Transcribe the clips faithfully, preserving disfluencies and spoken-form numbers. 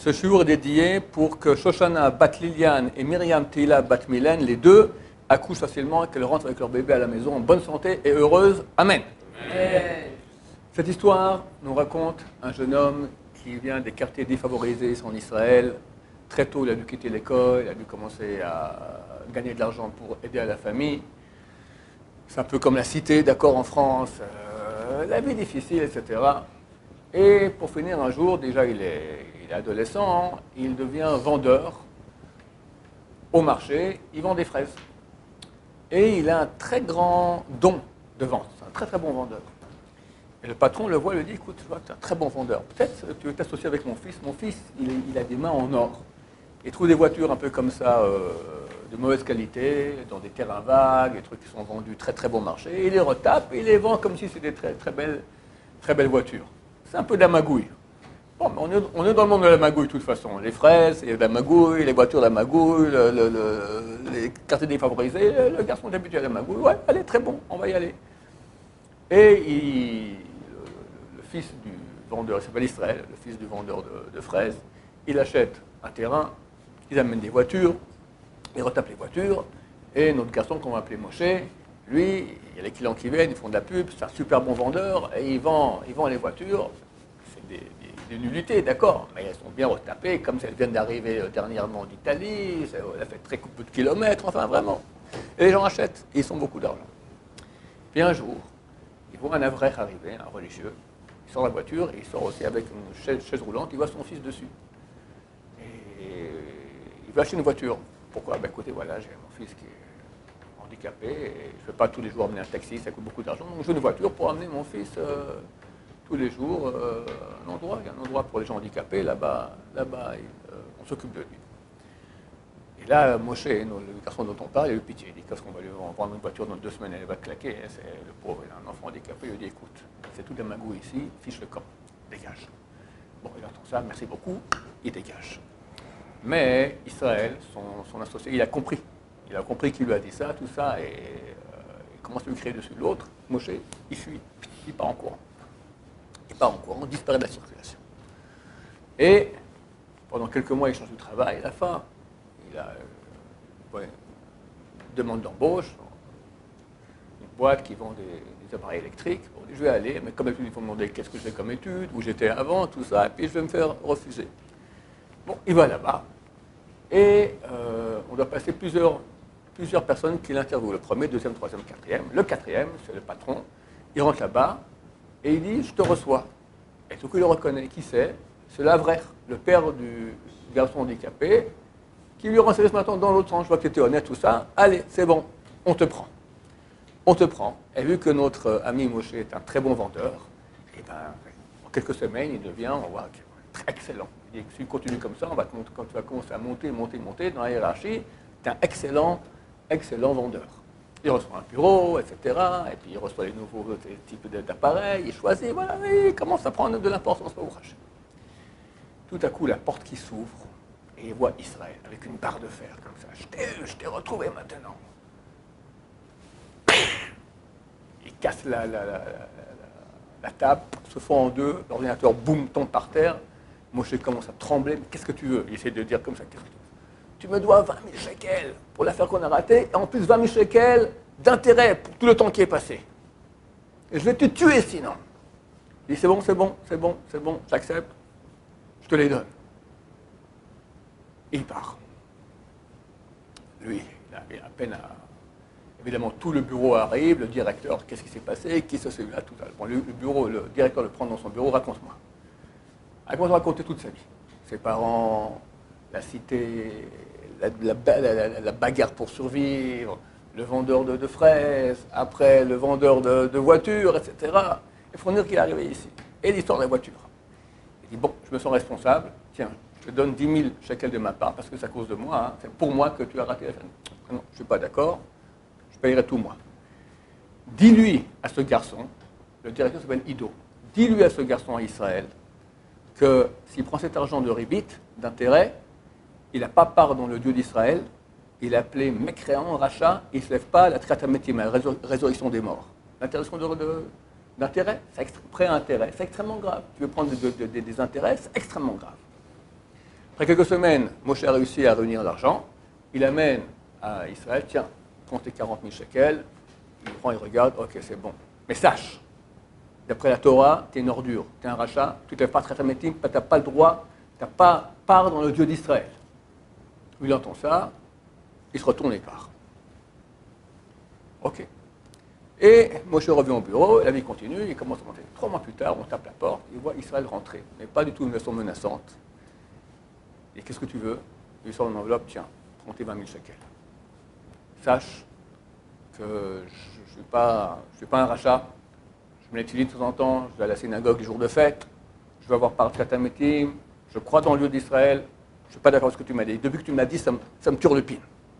Ce jour est dédié pour que Shoshana Bat Lilian et Myriam Tehila Bat Milen, les deux, accouchent facilement et qu'elles rentrent avec leur bébé à la maison en bonne santé et heureuse. Amen. Amen. Cette histoire nous raconte un jeune homme qui vient des quartiers défavorisés en Israël. Très tôt, il a dû quitter l'école, il a dû commencer à gagner de l'argent pour aider à la famille. C'est un peu comme la cité, d'accord, en France, euh, la vie difficile, et cetera. Et pour finir, un jour, déjà il est, il est adolescent, il devient vendeur au marché, il vend des fraises. Et il a un très grand don de vente, c'est un très très bon vendeur. Et le patron le voit et lui dit, écoute, tu vois, tu es un très bon vendeur, peut-être tu veux t'associer avec mon fils. Mon fils, il, est, il a des mains en or. Il trouve des voitures un peu comme ça, euh, de mauvaise qualité, dans des terrains vagues, des trucs qui sont vendus très très bon marché. Il les retape et il les vend comme si c'était des très très belles, très belles voitures. C'est un peu de la magouille. Bon, mais on est, on est dans le monde de la magouille de toute façon. Les fraises, il y a de la magouille, les voitures de la magouille, le, le, le, les quartiers défavorisés, le, le garçon est habitué à la magouille. Ouais, allez, très bon, on va y aller. Et il, le, le fils du vendeur, il s'appelle Israël, le fils du vendeur de, de fraises, il achète un terrain, ils amènent des voitures, ils retapent les voitures, et notre garçon qu'on va appeler Moshe, lui, il y a les clients qui viennent, ils font de la pub, c'est un super bon vendeur, et il vend, il vend les voitures, c'est des, des, des nullités, d'accord, mais elles sont bien retapées, comme si elles viennent d'arriver dernièrement d'Italie, elle a fait très peu de kilomètres, enfin vraiment. Et les gens achètent, et ils ont beaucoup d'argent. Puis un jour, ils voient un avraire arriver, un religieux, il sort de la voiture, et il sort aussi avec une chaise, chaise roulante, il voit son fils dessus. Et il veut acheter une voiture. Pourquoi? Ben écoutez, voilà, j'ai mon fils qui est handicapé et je ne peux pas tous les jours amener un taxi, ça coûte beaucoup d'argent. Donc je veux une voiture pour amener mon fils euh, tous les jours euh, à un endroit. Il y a un endroit pour les gens handicapés, là-bas, là-bas, euh, on s'occupe de lui. Et là, Moshe, le garçon dont on parle, il a eu pitié. Il dit qu'est-ce qu'on va lui vendre une voiture dans deux semaines, elle va claquer. C'est le pauvre, il a un enfant handicapé, il lui dit écoute, c'est tout un magou ici, fiche le camp, dégage. Bon, il entend ça, merci beaucoup, il dégage. Mais Israël, son, son associé, il a compris. Il a compris qu'il lui a dit ça, tout ça, et euh, il commence à lui crier dessus. L'autre, Moshe, il fuit, il part en courant. Il part en courant, il disparaît de la circulation. Et pendant quelques mois, il change de travail. À la fin, il a euh, ouais, une demande d'embauche, une boîte qui vend des, des appareils électriques. Bon, je vais aller, mais comme d'habitude, il faut me demander qu'est-ce que je fais comme étude, où j'étais avant, tout ça, et puis je vais me faire refuser. Bon, il va là-bas, et euh, on doit passer plusieurs, plusieurs personnes qui l'interviewent. Le premier, deuxième, troisième, quatrième. Le quatrième, c'est le patron. Il rentre là-bas, et il dit, je te reçois. Et tout coup, il le reconnaît. Qui c'est? C'est l'avraire, le père du garçon handicapé, qui lui renseigne ce matin dans l'autre sens. Je vois que tu étais honnête, tout ça. Allez, c'est bon, on te prend. On te prend. Et vu que notre ami Moshe est un très bon vendeur, et ben, en quelques semaines, il devient, on voit, très excellent. Et si tu continues comme ça, on va te montrer, quand tu vas commencer à monter, monter, monter dans la hiérarchie, tu es un excellent, excellent vendeur. Il reçoit un bureau, et cetera. Et puis il reçoit les nouveaux types d'appareils, il choisit, voilà, et il commence à prendre de l'importance pour Rachel. Tout à coup, la porte qui s'ouvre, et il voit Israël avec une barre de fer comme ça. Je t'ai retrouvé maintenant. Il casse la, la, la, la, la table, se fond en deux, l'ordinateur, boum, tombe par terre. Moshe commence à trembler. Mais qu'est-ce que tu veux? Il essaie de dire comme ça. Qu'est-ce que tu veux? Tu me dois vingt mille shekels pour l'affaire qu'on a ratée, et en plus vingt mille shekels d'intérêt pour tout le temps qui est passé. Et je vais te tuer sinon. Il dit c'est bon, c'est bon, c'est bon, c'est bon, j'accepte. Je te les donne. Et il part. Lui, il a, il a à peine à... Évidemment, tout le bureau arrive, le directeur, qu'est-ce qui s'est passé, qui c'est celui-là, tout ça. Bon, le, le bureau, le directeur le prend dans son bureau, raconte-moi. Elle commence à raconter toute sa vie. Ses parents, la cité, la, la, la, la bagarre pour survivre, le vendeur de, de fraises, après le vendeur de, de voitures, et cetera. Il faut dire qu'il est arrivé ici. Et l'histoire de la voiture. Il dit, bon, je me sens responsable, tiens, je te donne dix mille shekels de ma part, parce que c'est à cause de moi, hein. C'est pour moi que tu as raté la famille. Non, je ne suis pas d'accord, je payerai tout moi. Dis-lui à ce garçon, le directeur s'appelle Ido, dis-lui à ce garçon à Israël, que s'il prend cet argent de ribit, d'intérêt, il n'a pas part dans le Dieu d'Israël, il est appelé mécréant, rachat, il ne se lève pas à la triatamétime, la résurrection des morts. L'interdiction de, de, d'intérêt, c'est prêt à intérêt, c'est extrêmement grave. Tu veux prendre de, de, de, des intérêts, c'est extrêmement grave. Après quelques semaines, Moshe a réussi à réunir l'argent. Il amène à Israël, tiens, comptez quarante mille shekels. Il prend, il regarde, ok, c'est bon. Mais sache, d'après la Torah, tu es une ordure, tu es un rachat, tu ne te fais pas traiter métim, tu n'as pas le droit, tu n'as pas part dans le Dieu d'Israël. Il entend ça, il se retourne et part. Ok. Et Moshe revient au bureau, la vie continue, il commence à monter. Trois mois plus tard, on tape la porte, il voit Israël rentrer, mais pas du tout une façon menaçante. Et qu'est-ce que tu veux? Il sort une enveloppe, tiens, trente et vingt mille shekels. Sache que je ne suis, pas, je suis pas un rachat, je me l'utilise de temps en temps, je vais à la synagogue les jours de fête, je vais avoir part de Khatametim, je crois dans le Dieu d'Israël, je ne suis pas d'accord avec ce que tu m'as dit. Depuis que tu me l'as dit, ça me, ça me turlupine.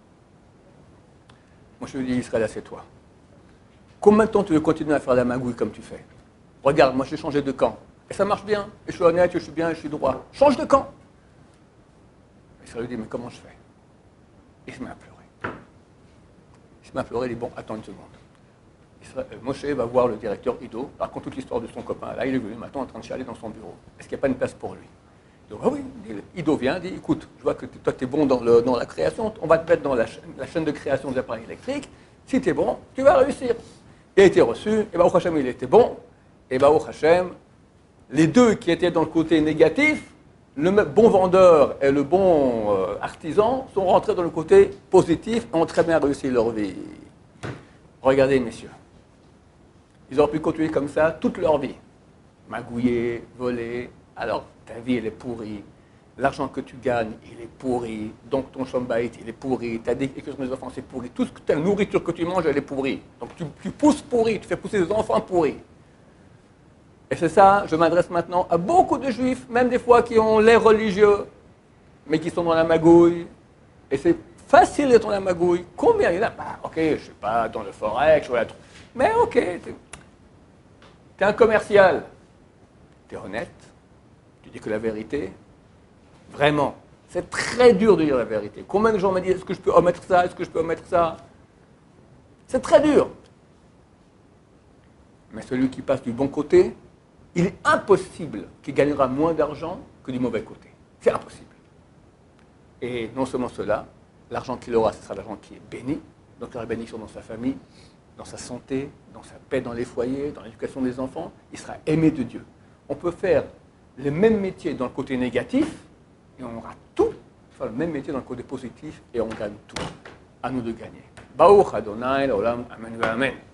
Moi, je lui dis, Israël, assieds-toi. Combien de temps tu veux continuer à faire la magouille comme tu fais? Regarde, moi, j'ai changé de camp. Et ça marche bien. Et je suis honnête, je suis bien, je suis droit. Change de camp. Israël lui dit, mais comment je fais? Il se met à pleurer. Il se met à pleurer, il dit, bon, attends une seconde. Israël, euh, Moshe va voir le directeur Ido, raconte toute l'histoire de son copain. Là, il est venu maintenant en train de chialer dans son bureau. Est-ce qu'il n'y a pas une place pour lui? Donc, ah oui, Ido vient, dit, écoute, je vois que toi, tu es bon dans, le, dans la création, on va te mettre dans la, chaîne, la chaîne de création des appareils électriques. Si tu es bon, tu vas réussir. Il a été reçu, et Baruch Hashem, il était bon, et Baruch Hashem, les deux qui étaient dans le côté négatif, le bon vendeur et le bon euh, artisan, sont rentrés dans le côté positif et ont très bien réussi leur vie. Regardez, messieurs, ils auraient pu continuer comme ça toute leur vie. Magouiller, voler, alors ta vie, elle est pourrie. L'argent que tu gagnes, il est pourri. Donc ton chambait, il est pourri. Ta éducation des enfants, c'est pourri. Tout ce que ta nourriture que tu manges, elle est pourrie. Donc tu, tu pousses pourri, tu fais pousser des enfants pourris. Et c'est ça, je m'adresse maintenant à beaucoup de juifs, même des fois qui ont l'air religieux, mais qui sont dans la magouille. Et c'est facile d'être dans la magouille. Combien il y en a? Bah, ok, je ne suis pas dans le forex, je être... mais ok, tu es un commercial. Tu es honnête, tu dis que la vérité. Vraiment, c'est très dur de dire la vérité. Combien de gens me disent, est-ce que je peux omettre ça, est-ce que je peux omettre ça? C'est très dur. Mais celui qui passe du bon côté, il est impossible qu'il gagnera moins d'argent que du mauvais côté. C'est impossible. Et non seulement cela, l'argent qu'il aura, ce sera l'argent qui est béni, donc il aura bénédiction dans sa famille, dans sa santé, dans sa paix dans les foyers, dans l'éducation des enfants, il sera aimé de Dieu. On peut faire le même métier dans le côté négatif, et on aura tout, faire le même métier dans le côté positif, et on gagne tout. À nous de gagner. Baruch Adonai, l'olam, amen, amen.